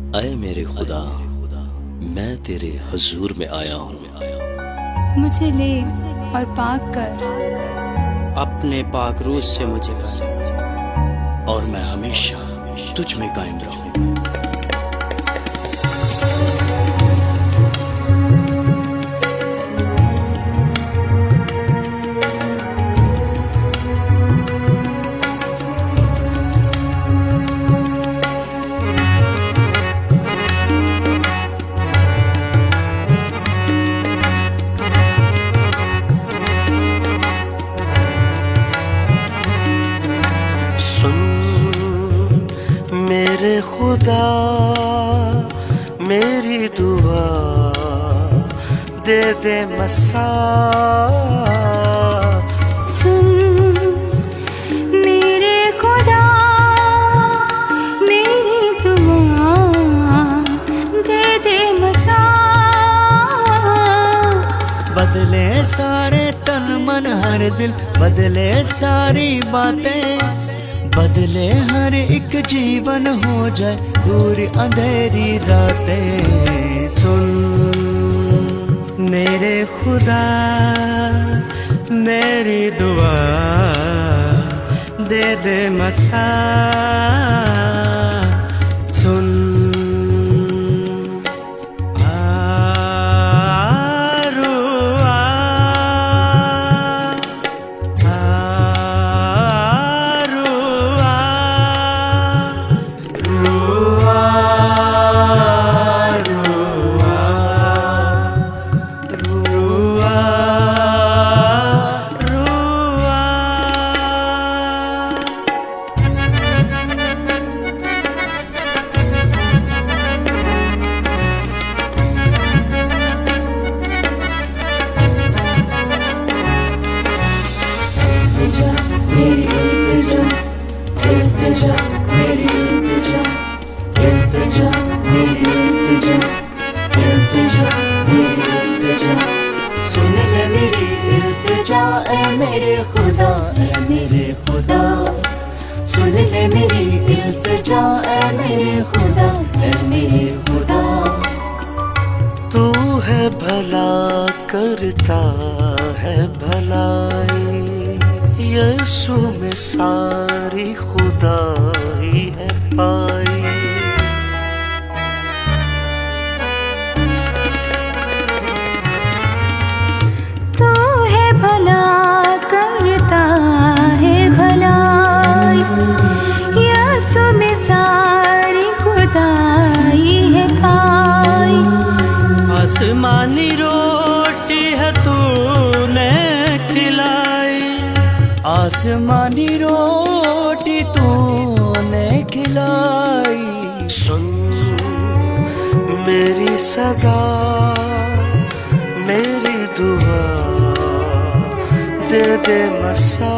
ऐ मेरे खुदा, मैं तेरे हुजूर में आया हूँ। मुझे ले और पाक कर, अपने पाक रूह से मुझे कर, और मैं हमेशा तुझ में कायम रहूँ। मेरे खुदा मेरी दुआ दे दे मसा। सुन मेरे खुदा मेरी दुआ दे दे मसा। बदले सारे तन मन हर दिल, बदले सारी बातें, बदले हर एक जीवन, हो जाए दूर अंधेरी रातें। सुन मेरे खुदा मेरी दुआ दे दे मसा। सुन सुन ले मेरी इल्तिजा, ऐ मेरे खुदा, ऐ मेरे खुदा। सुन ले मेरी इल्तिजा, ऐ मेरे खुदा, ऐ मेरे खुदा। तू है भला करता है भलाई, यीशु में सारी खुदाई है पाई। तू है भला करता है भलाई, यीशु में सारी खुदाई है पाई। आसमानी रोटी है तूने खिलाई, आसमानी रोटी तूने खिलाई। सुन मेरी सदा मेरी दुआ दे दे मसा।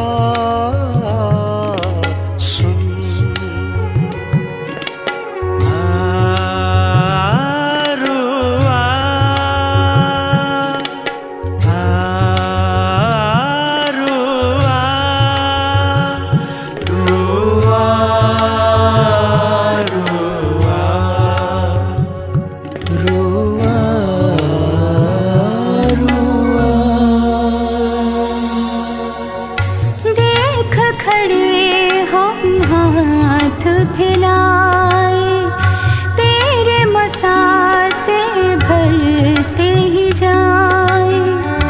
खड़े हम हाथ फैलाए, तेरे मसा से भरते ही जाए।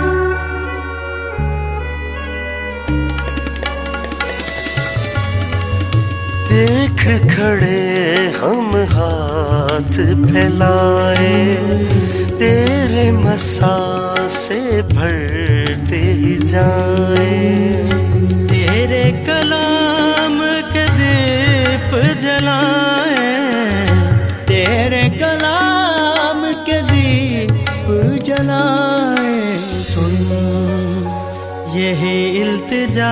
देख खड़े हम हाथ फैलाए, तेरे मसा से भरते ही जाए। तेरे कलाम के दीप जलाए, तेरे कलाम के दीप जलाए। सुन यही इल्तिजा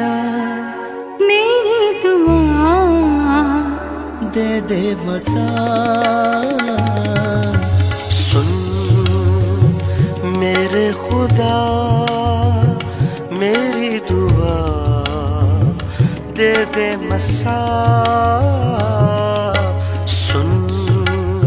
मेरी दुआ दे दे मसा। सुन मेरे खुदा मेरी दुआ दे दे मसा। सुन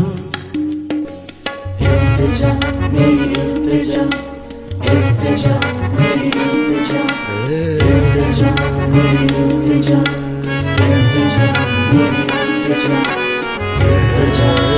इल्तिजा इल्तिजा